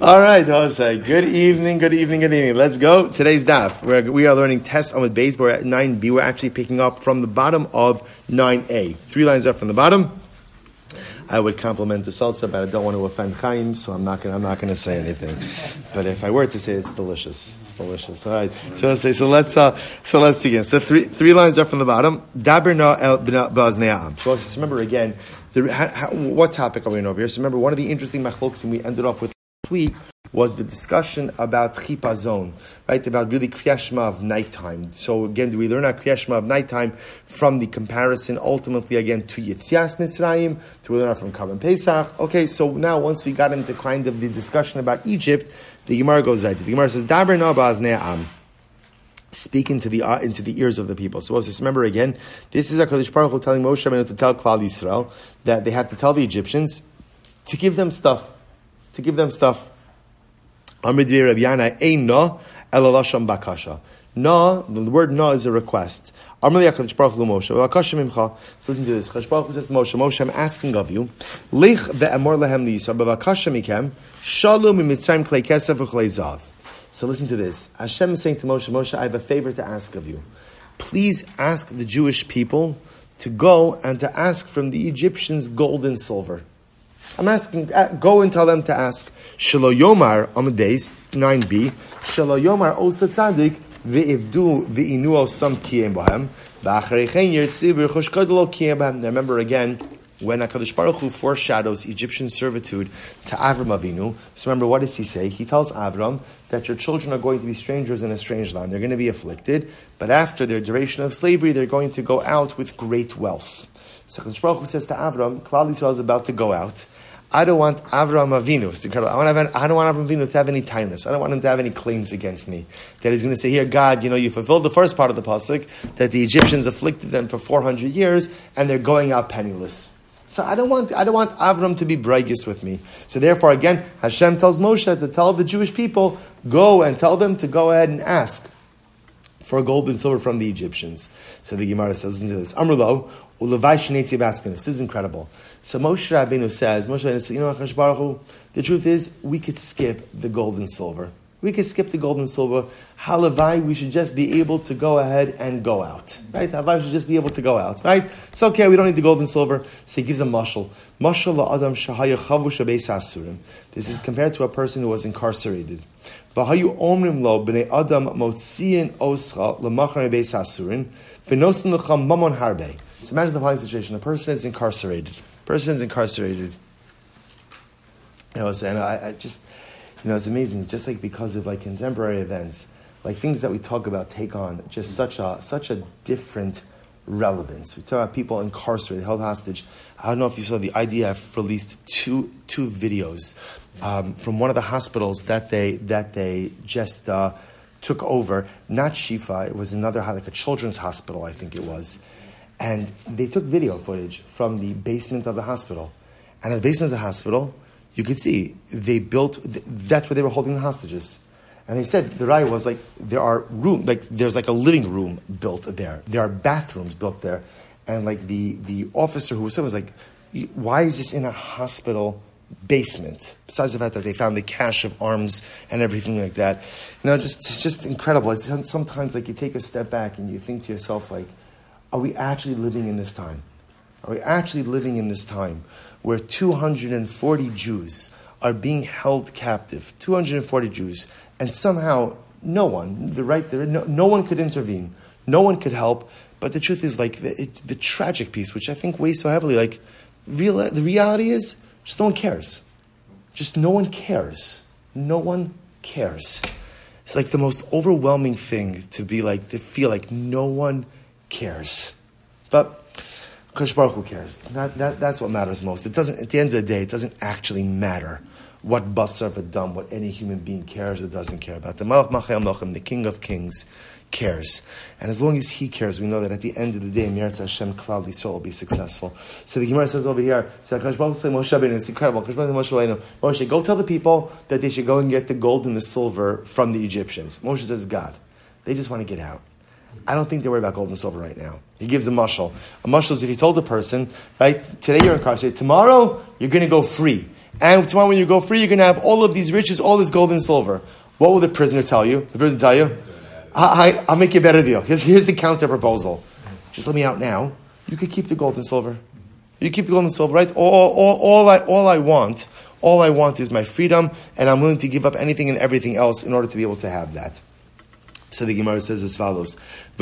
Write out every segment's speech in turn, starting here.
All right, Jose. Good evening. Let's go. Today's daf. We are learning Tes Amud Beis. We're at 9b. We're actually picking up from the bottom of 9a. 3 lines up from the bottom. I would compliment the seltzer, but I don't want to offend Chaim, so I'm not gonna say anything. But if I were to say, it's delicious. All right. So let's begin. So three lines up from the bottom. Daber na el b'aznei ha'am. So let's remember again. What topic are we in over here? So remember, one of the interesting machloks we ended off with last week was the discussion about chipazon, right? About really Kriyas Shema of nighttime. So again, do we learn our Kriyas Shema of nighttime from the comparison ultimately again to Yetzias Mitzrayim? Do we learn it from Karban Pesach? Okay, so now once we got into kind of the discussion about Egypt, the Gemara goes right. The Gemara says, Daber na ba'aznei ha'am. Speak into the ears of the people. So let's just remember again, this is HaKadosh Baruch Hu telling Moshe Rabbeinu to tell Klal Yisrael that they have to tell the Egyptians to give them stuff. Amr Dvei Rabbi Yana ein na ela lashon bakasha. Na, the word na is a request. Amr HaKadosh Baruch Hu Moshe v'akasha mimcha. So listen to this. HaKadosh Baruch Hu says to Moshe, I'm asking of you, lich ve'amor lehem liyisrael v'akasha mikem shalom mitzrayim klei kesef v'klei zav. So listen to this. Hashem is saying to Moshe, I have a favor to ask of you. Please ask the Jewish people to go and to ask from the Egyptians gold and silver. I'm asking, go and tell them to ask. Shelo Yomar, Amud Beis, 9b, Shelo Yomar osa tzadik, ve'ivdu ve'inu osam kiyem bohem, v'acharei chen yirtzi b'rchosh kodlo kiyem bohem. Now remember again, when HaKadosh Baruch Hu foreshadows Egyptian servitude to Avram Avinu, so remember, what does he say? He tells Avram that your children are going to be strangers in a strange land. They're going to be afflicted, but after their duration of slavery, they're going to go out with great wealth. So HaKadosh Baruch Hu says to Avram, Klal Yisrael is about to go out. I don't want Avram Avinu. It's incredible. I don't want Avram Avinu to have any tightness. I don't want him to have any claims against me. That he's going to say, here, God, you fulfilled the first part of the pasuk, that the Egyptians afflicted them for 400 years, and they're going out penniless. So I don't want Avram to be brightest with me. So therefore, again, Hashem tells Moshe to tell the Jewish people, go and tell them to go ahead and ask for gold and silver from the Egyptians. So the Gemara says, listen to this. Amrlo, ulevai shnei batzkin. This is incredible. So Moshe Rabbeinu says, HaKadosh Baruch Hu, the truth is, we could skip the gold and silver. Halavai, we should just be able to go ahead and go out. Right? Halavai should just be able to go out. Right? It's okay, we don't need the gold and silver. So he gives a mashal. Mashal la'adam shahaya chavush beis asurim. This is compared to a person who was incarcerated. V'hayu omrim lo b'nei adam motziin oscha l'machar beis asurim v'nosin l'cham mamon harbe. So imagine the following situation. A person is incarcerated. I just... it's amazing. Just like because of contemporary events, things that we talk about take on just such a different relevance. We talk about people incarcerated, held hostage. I don't know if you saw the IDF released two videos from one of the hospitals that they just took over. Not Shifa, it was another, a children's hospital, I think it was, and they took video footage from the basement of the hospital, and in the basement of the hospital, you could see they built. That's where they were holding the hostages, and they said the raya was there are there's a living room built there. There are bathrooms built there, and the officer who was there was why is this in a hospital basement? Besides the fact that they found the cache of arms and everything like that, just incredible. It's sometimes you take a step back and you think to yourself are we actually living in this time? Are we actually living in this time where 240 Jews are being held captive? 240 Jews, and somehow no one could intervene, no one could help. But the truth is, the tragic piece, which I think weighs so heavily, the reality is, just no one cares. Just no one cares. No one cares. It's the most overwhelming thing to be to feel no one cares. But HaKadosh Baruch Hu cares. That's what matters most. It doesn't. At the end of the day, it doesn't actually matter what basar v'dam, what any human being cares or doesn't care about. The Malach Machayam Lochem, the King of Kings, cares, and as long as he cares, we know that at the end of the day, Meretz Hashem Klal Yisrael will be successful. So the Gemara says over here, HaKadosh Baruch Hu said Moshe Rabbeinu, it's incredible. HaKadosh Baruch Hu said Moshe, go tell the people that they should go and get the gold and the silver from the Egyptians. Moshe says, God, they just want to get out. I don't think they worry about gold and silver right now. He gives a mashal. A mashal is if you told a person, right, today you're incarcerated, tomorrow you're going to go free. And tomorrow when you go free, you're going to have all of these riches, all this gold and silver. What will the prisoner tell you? The prisoner tell you, I'll make you a better deal. Here's the counter proposal. Just let me out now. You could keep the gold and silver. You keep the gold and silver, right? All I want is my freedom, and I'm willing to give up anything and everything else in order to be able to have that. So the Gemara says as follows.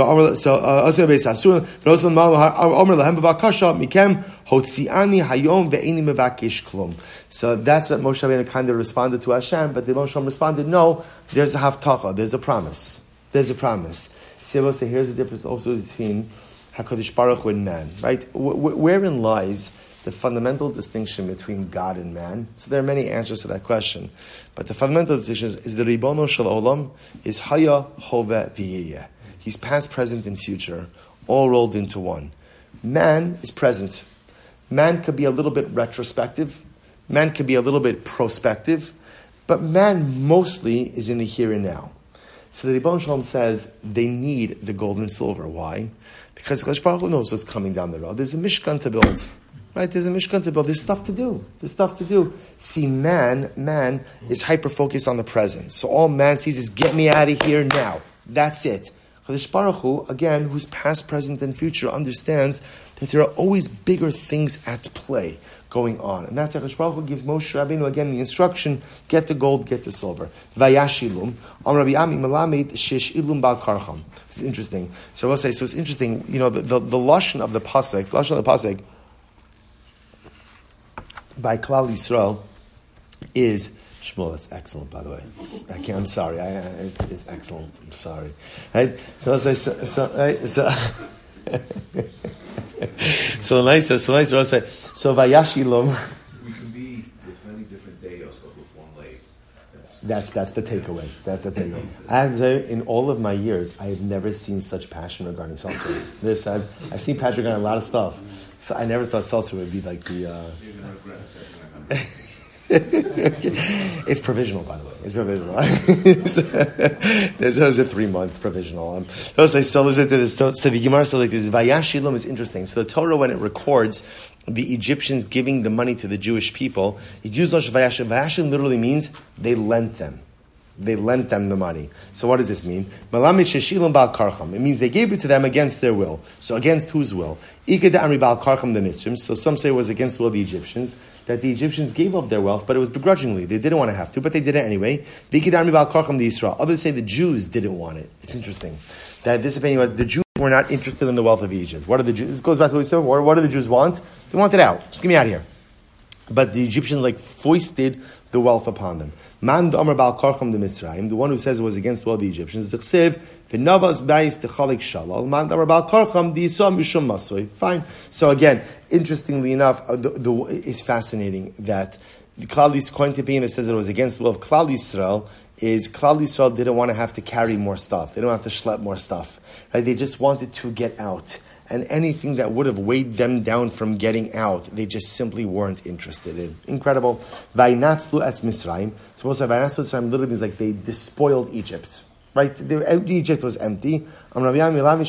So that's what Moshe Rabbeinu kind of responded to Hashem, but the Moshe Rabbeinu responded, no, there's a haftacha, there's a promise. There's a promise. See, I will say, here's the difference also between HaKadosh Baruch Hu and man, right? Wherein lies the fundamental distinction between God and man? So there are many answers to that question. But the fundamental distinction is the Ribono Shel Olam is Haya, Hove, V'yeh. He's past, present, and future, all rolled into one. Man is present. Man could be a little bit retrospective. Man could be a little bit prospective. But man mostly is in the here and now. So the Ribono Shel Olam says they need the gold and silver. Why? Because HaKadosh Baruch Hu knows what's coming down the road. There's a Mishkan to build. Right? There's a Mishkan to build. There's stuff to do. See, man is hyper-focused on the present. So all man sees is, get me out of here now. That's it. HaKadosh Baruch Hu, again, who's past, present, and future, understands that there are always bigger things at play going on. And that's why HaKadosh Baruch Hu gives Moshe Rabbeinu, again, the instruction, get the gold, get the silver. Vayashilum. Rabbi Ami Melamed Shish Ilum Bal Karcham. It's interesting. So I will say, it's interesting, the lashon of the pasuk, by Klal Yisrael is Shmuel. That's excellent, by the way. I'm sorry. It's excellent. I'm sorry. Right? So nice. So Vayashilom. We can be with many different dayos, but with one leg. That's the takeaway. I have to say, in all of my years, I have never seen such passion regarding seltzer. I've seen passion regarding a lot of stuff. So I never thought seltzer would be like the. You're gonna regret a second. It's provisional, by the way. It's provisional. There's a 3-month provisional. So listen to this. So the Gemara says like this. Vayashilum is interesting. So the Torah, when it records the Egyptians giving the money to the Jewish people, it uses Vayashilum. Vayashilum literally means they lent them. They lent them the money. So what does this mean? It means they gave it to them against their will. So against whose will? So some say it was against the will of the Egyptians, that the Egyptians gave up their wealth, but it was begrudgingly. They didn't want to have to, but they did it anyway. Others say the Jews didn't want it. It's interesting that this opinion was the Jews were not interested in the wealth of Egypt. What do the Jews? This goes back to what we said. What do the Jews want? They want it out. Just get me out of here. But the Egyptians foisted the wealth upon them. Man Amar Bal Karcham the Mitzrayim, the one who says it was against the will of the Egyptians, Fine. So again, interestingly enough, it's fascinating that the Klal Yisrael, according to opinion that says it was against the will of Klal Yisrael, is Klal Yisrael didn't want to have to carry more stuff. They don't have to schlep more stuff. Right? They just wanted to get out. And anything that would have weighed them down from getting out, they just simply weren't interested in. Incredible. Vainatzlu etz Mitzrayim. So most of Vainatzlu Mitzrayim literally means they despoiled Egypt. Right? Egypt was empty. They made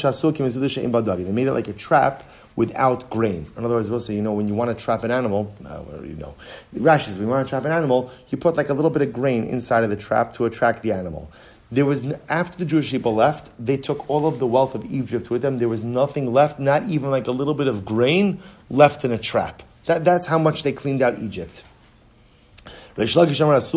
it like a trap without grain. In other words, we'll say, when you want to trap an animal, Rashi's, when you want to trap an animal, you put a little bit of grain inside of the trap to attract the animal. After the Jewish people left, they took all of the wealth of Egypt with them. There was nothing left, not even a little bit of grain left in a trap. That's how much they cleaned out Egypt. Rish Lakish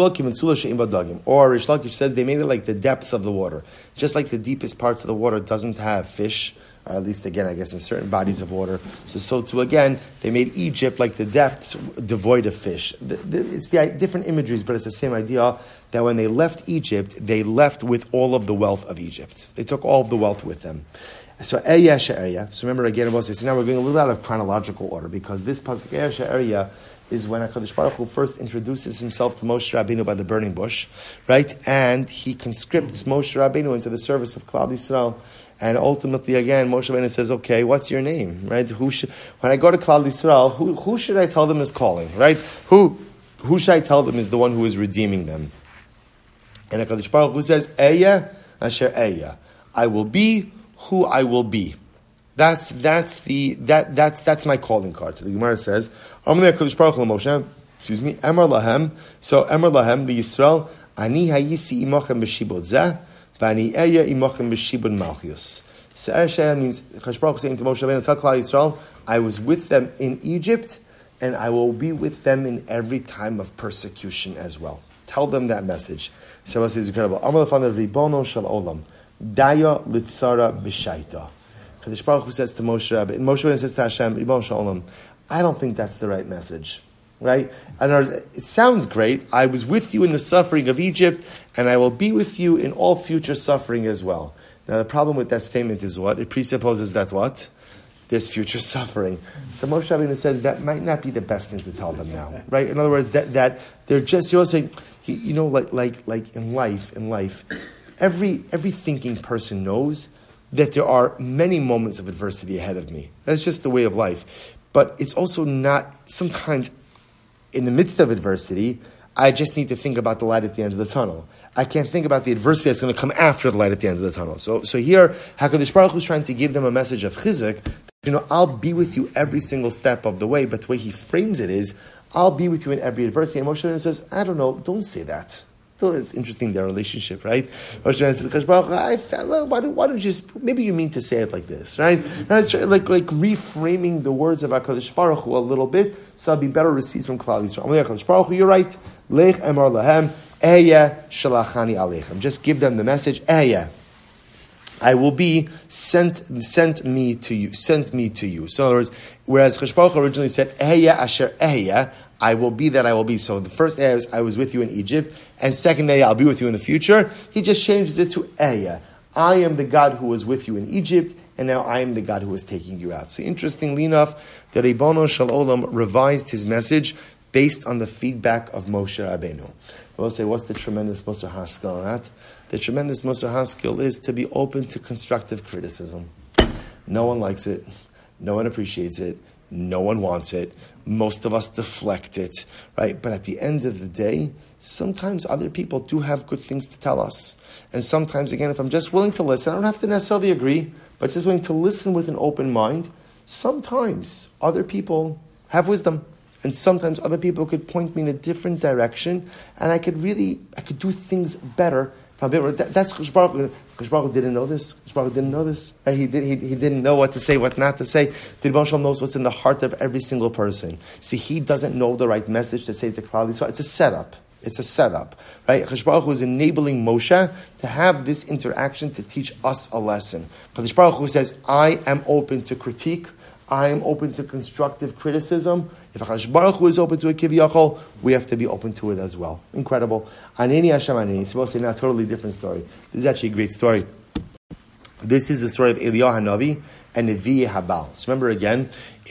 says they made it like the depths of the water. Just like the deepest parts of the water doesn't have fish, or at least again, I guess in certain bodies of water. So too again, they made Egypt like the depths devoid of fish. It's the different imageries, but it's the same idea that when they left Egypt, they left with all of the wealth of Egypt. They took all of the wealth with them. So Eya She'eria. So remember again, so now we're going a little out of chronological order because this pasuk Eya She'eria is when HaKadosh Baruch Hu first introduces himself to Moshe Rabbeinu by the burning bush, right? And he conscripts Moshe Rabbeinu into the service of Klal Yisrael. And ultimately, again, Moshe Rabbeinu says, okay, what's your name, right? When I go to Klal Yisrael, who should I tell them is calling, right? Who should I tell them is the one who is redeeming them? And HaKadosh Baruch Hu says, Eya Asher Eya. I will be who I will be. That's my calling card. So the Gemara says, HaKadosh Baruch Hu Moshe, Excuse me. Emar lahem. So Emar lahem the Yisrael. Ani hayisi imachem b'shibud zeh, v'ani eya imachem b'shibud malchus. So Ersha means Kadosh Baruch Hu saying to Moshe Rabbeinu, tell Klal Yisrael, I was with them in Egypt, and I will be with them in every time of persecution as well. Tell them that message. So this is incredible. Amar lefanav ribono shel olam, daya litzara b'shaita. Kadosh Baruch Hu says to Moshe Rabbeinu, and Moshe Rabbeinu says to Hashem, ribono shel olam, I don't think that's the right message. Right? And it sounds great. I was with you in the suffering of Egypt, and I will be with you in all future suffering as well. Now, the problem with that statement is what? It presupposes that what? There's future suffering. So Moshe Rabbeinu says that might not be the best thing to tell them now. Right? In other words, that they're just, you're saying, like in life, every thinking person knows that there are many moments of adversity ahead of me. That's just the way of life. But it's also not, sometimes in the midst of adversity, I just need to think about the light at the end of the tunnel. I can't think about the adversity that's going to come after the light at the end of the tunnel. So here, HaKadosh Baruch Hu is trying to give them a message of chizuk. I'll be with you every single step of the way, but the way he frames it is, I'll be with you in every adversity. And Moshe Rabbeinu says, I don't know, don't say that. It's interesting, their relationship, right? Moshe Rabbeinu says, Kadosh Baruch Hu, I felt, why don't you just, maybe you mean to say it like this, right? Like reframing the words of HaKadosh Baruch Hu a little bit, so I'll be better received from Klal Yisrael. HaKadosh Baruch Hu, you're right. Lech emar lahem, ehyeh shalachani aleichem. Just give them the message, ehyeh. I will be sent me to you. So in other words, whereas Kadosh Baruch Hu originally said, ehyeh asher ehyeh, I will be that I will be. So the first ehyeh is I was with you in Egypt, and second ehyeh, I'll be with you in the future. He just changes it to ehyeh. I am the God who was with you in Egypt, and now I am the God who is taking you out. So interestingly enough, the Ribono Shel Olam revised his message based on the feedback of Moshe Rabbeinu. We'll say, what's the tremendous Musar Haskell on that? The tremendous Musar Haskell is to be open to constructive criticism. No one likes it. No one appreciates it. No one wants it. Most of us deflect it, right? But at the end of the day, sometimes other people do have good things to tell us. And sometimes, again, if I'm just willing to listen, I don't have to necessarily agree, but just willing to listen with an open mind, sometimes other people have wisdom. And sometimes other people could point me in a different direction, and I could do things better. That's Kadosh Baruch Hu. Kadosh Baruch Hu didn't know this. Kadosh Baruch Hu didn't know this. Right? He didn't know what to say, what not to say. The Rebbe Shalom knows what's in the heart of every single person. See, he doesn't know the right message to say to Klal Yisrael. It's a setup. Right? Kadosh Baruch Hu is enabling Moshe to have this interaction to teach us a lesson. Kadosh Baruch Hu says, I am open to critique. I am open to constructive criticism. If HaKadosh Baruch Hu is open to it, Kiviyachol, we have to be open to it as well. Incredible. Aneni Hashem Aneni. So we'll say now a totally different story. This is actually a great story. This is the story of Eliyahu Hanavi and Nevi Habal. So remember again,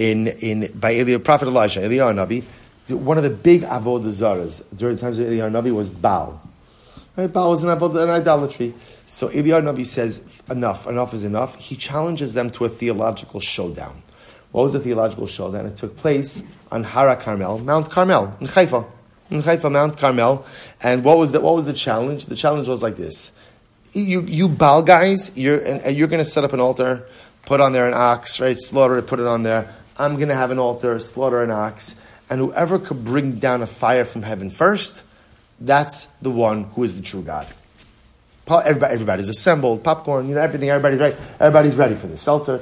by Prophet Elijah, Eliyahu Hanavi, one of the big avodah zaras during the times of Eliyahu Hanavi was Baal. Right? Baal was an idolatry. So Eliyahu Hanavi says, enough is enough. He challenges them to a theological showdown. What was the theological showdown? It took place on Hara Carmel, Mount Carmel, in Haifa, Mount Carmel. And what was the challenge? The challenge was like this: you Baal guys, you're going to set up an altar, put on there an ox, right? Slaughter it, put it on there. I'm going to have an altar, slaughter an ox, and whoever could bring down a fire from heaven first, that's the one who is the true God. Everybody's assembled, popcorn, everything. Everybody's right. Everybody's ready for this seltzer.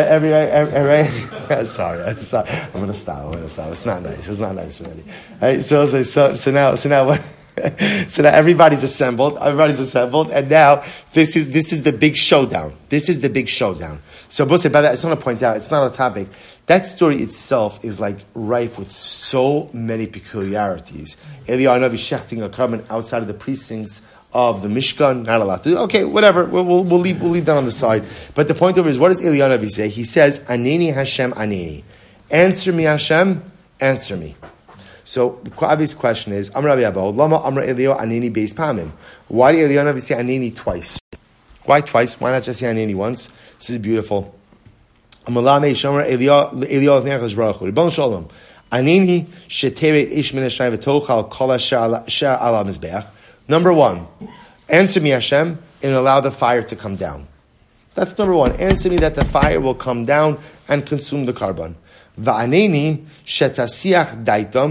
Sorry. I'm gonna stop. It's not nice already. Right? So now what? So now everybody's assembled, and now this is the big showdown. So, by that, I just want to point out, it's not a topic. That story itself is like rife with so many peculiarities. Eliyahu Hanavi shechting a carbon outside of the precincts of the Mishkan, not allowed to. Okay, whatever. We'll leave that on the side. But the point of it is, what does Eliyahu Hanavi say? He says, "Aneni Hashem, Aneni." Answer me, Hashem. Answer me. So the obvious question is, Amar Rabbi Abba, Lama Amar Eliyahu Aneni Beis Pamim. Why did Eliyahu Hanavi say Aneni twice? Why twice? Why not just say Aneni once? This is beautiful. Amalame Shomer Eliyahu Nechas Baruch Hu. Ribbon Shalom. Aneni Sheteret Ish Min Hashem V'Tochal Kol Asher Ala Mizbeach. Number one, answer me, Hashem, and allow the fire to come down. That's number one. Answer me that the fire will come down and consume the carbon. Va'aneni shetasiach daitam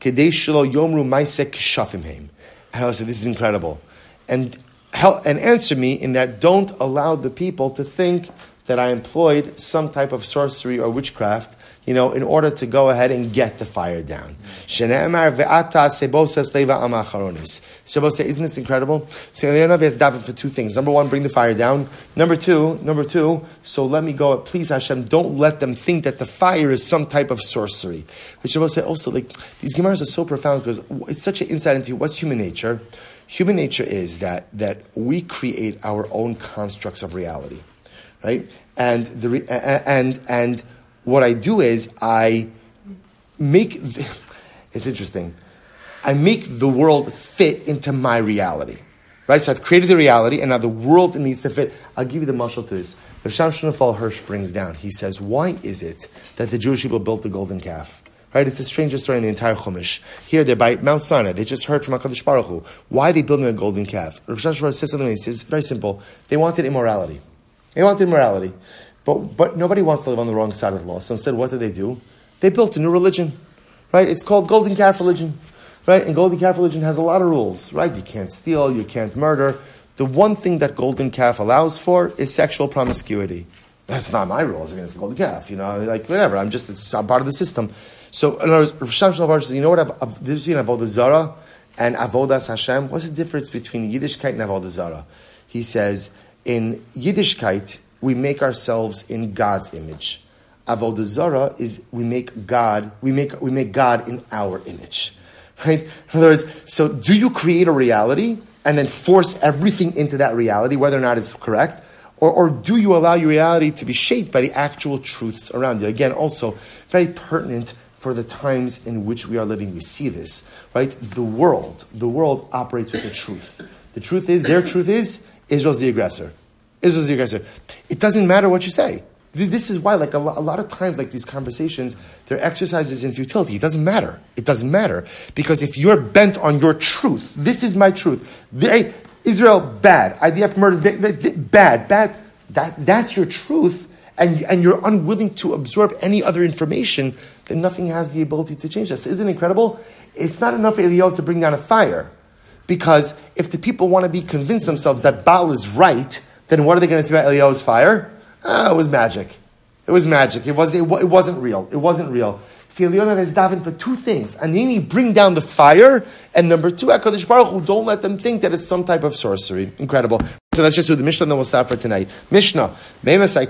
kedei shelo yomru ma'aseh k'shafim heim. And I said, this is incredible. And answer me in that don't allow the people to think that I employed some type of sorcery or witchcraft, in order to go ahead and get the fire down. Shene'emar ve'ata sebosas leva ama acharonis. Sebos say, isn't this incredible? So Eliyahu has davened for two things. Number one, bring the fire down. Number two, so let me go. Please Hashem, don't let them think that the fire is some type of sorcery. Which Sebos say also, these Gemaras are so profound because it's such an insight into what's human nature. Human nature is that we create our own constructs of reality, right? And and what I do is I make it's interesting. I make the world fit into my reality, right? So I've created the reality, and now the world needs to fit. I'll give you the mashal to this. Rav Shamshon Raphael Hirsch brings down. He says, "Why is it that the Jewish people built the golden calf?" Right? It's the strangest story in the entire Chumash. Here they're by Mount Sinai. They just heard from HaKadosh Baruch Hu. Why are they building a golden calf? Rav Shamshon says something. He says, very simple. They wanted immorality. But nobody wants to live on the wrong side of the law. So instead, what did they do? They built a new religion, right? It's called Golden Calf Religion, right? And Golden Calf Religion has a lot of rules, right? You can't steal, you can't murder. The one thing that Golden Calf allows for is sexual promiscuity. That's not my rules. I mean, it's the Golden Calf, whatever. I'm part of the system. So, in other words, Rav Shamshon says, you know what? There's Avodah Zarah and Avodas Hashem. What's the difference between Yiddishkeit and Avodah Zarah? He says, in Yiddishkeit, we make ourselves in God's image. Avodah Zarah is we make God in our image. Right? In other words, so do you create a reality and then force everything into that reality, whether or not it's correct? Or do you allow your reality to be shaped by the actual truths around you? Again, also very pertinent for the times in which we are living. We see this, right? The world operates with the truth. The truth is, their truth is, Israel's the aggressor. Israel's the aggressor. It doesn't matter what you say. This is why, a lot of times, these conversations, they're exercises in futility. It doesn't matter. Because if you're bent on your truth, this is my truth. Israel, bad. IDF murders, bad. That's your truth, and you're unwilling to absorb any other information, then nothing has the ability to change us. Isn't it incredible? It's not enough for Eliyahu to bring down a fire. Because if the people want to be convinced themselves that Baal is right, then what are they going to say about Eliyahu's fire? It was magic. It wasn't real. See, Eliyahu has davened for two things. Anini, bring down the fire, and number two, HaKadosh Baruch Hu, don't let them think that it's some type of sorcery. Incredible. So let's just do the Mishnah, and then we'll stop for tonight. Mishnah. Okay, so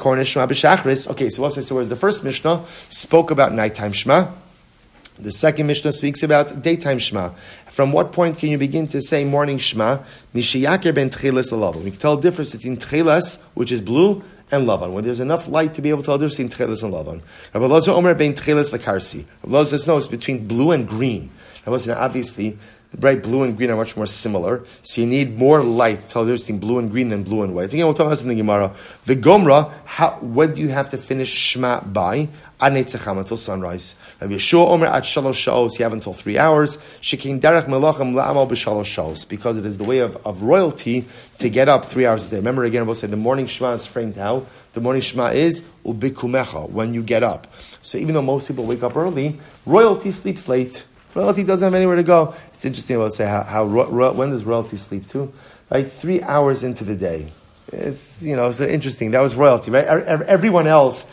whereas the first Mishnah spoke about nighttime Shema, the second Mishnah speaks about daytime Shema. From what point can you begin to say morning Shema? Mishiyaker ben tchilas lalavan. We can tell the difference between tchilas, which is blue, and lavan. When there's enough light to be able to tell the difference between tchilas and lavan. Rabbi Elazar Omer ben tchilas lekarsi. Rabbi Elazar says no, it's between blue and green. Rabbi Elazar, obviously, the bright blue and green are much more similar, so you need more light to tell the difference between blue and green than blue and white. Again, we'll talk about this in the Gemara. The Gomra, when do you have to finish Shema by? Ad Neitzacham, until sunrise. Rabbi Yeshua Omer at Shalosh Shaos, you have until 3 hours. Shekin Derech Melachim La'amal b'Shalosh Shaos, because it is the way of royalty to get up 3 hours a day. Remember again, we'll say the morning Shema is framed how? The morning Shema is Ubikumecha, when you get up. So even though most people wake up early, royalty sleeps late. Royalty doesn't have anywhere to go. It's interesting. I'll say when does royalty sleep too? Right, 3 hours into the day. It's interesting. That was royalty, right? Everyone else,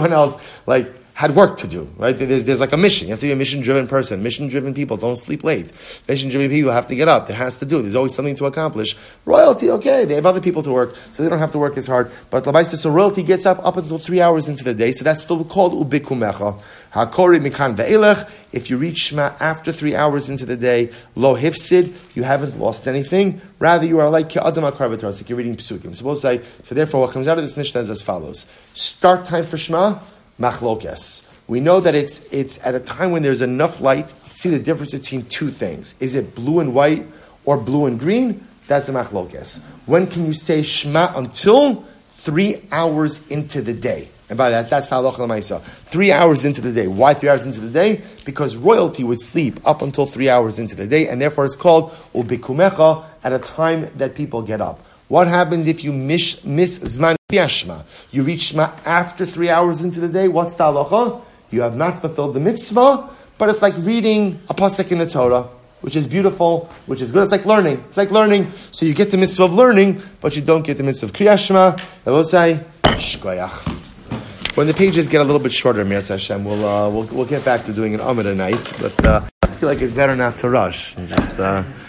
had work to do, right? There's a mission. You have to be a mission-driven person. Mission-driven people don't sleep late. Mission-driven people have to get up. There has to do. There's always something to accomplish. Royalty, okay, they have other people to work, so they don't have to work as hard. But Labai says, so royalty gets up until 3 hours into the day, so that's still called ubikumecha. Hakori mikan ve'elech. If you reach Shema after 3 hours into the day, lo hifsid, you haven't lost anything. Rather, you are like ke'adam akar v'taras, like you're reading psukim. So therefore, what comes out of this Mishnah is as follows. Start time for Shema, machlokes. We know that it's at a time when there's enough light to see the difference between two things. Is it blue and white or blue and green? That's a machlokes. When can you say Shema until 3 hours into the day? And by that, that's the halacha l'maisa. 3 hours into the day. Why 3 hours into the day? Because royalty would sleep up until 3 hours into the day, and therefore it's called ubikumecha, at a time that people get up. What happens if you miss zman Shema? You reach Shema after 3 hours into the day. What's the halacha? You have not fulfilled the mitzvah, but it's like reading a pasuk in the Torah, which is beautiful, which is good. It's like learning. So you get the mitzvah of learning, but you don't get the mitzvah of Kriyas Shema. I will say, shkoyach. When the pages get a little bit shorter, Mirz Hashem, we'll get back to doing an Amud night, but I feel like it's better not to rush. Just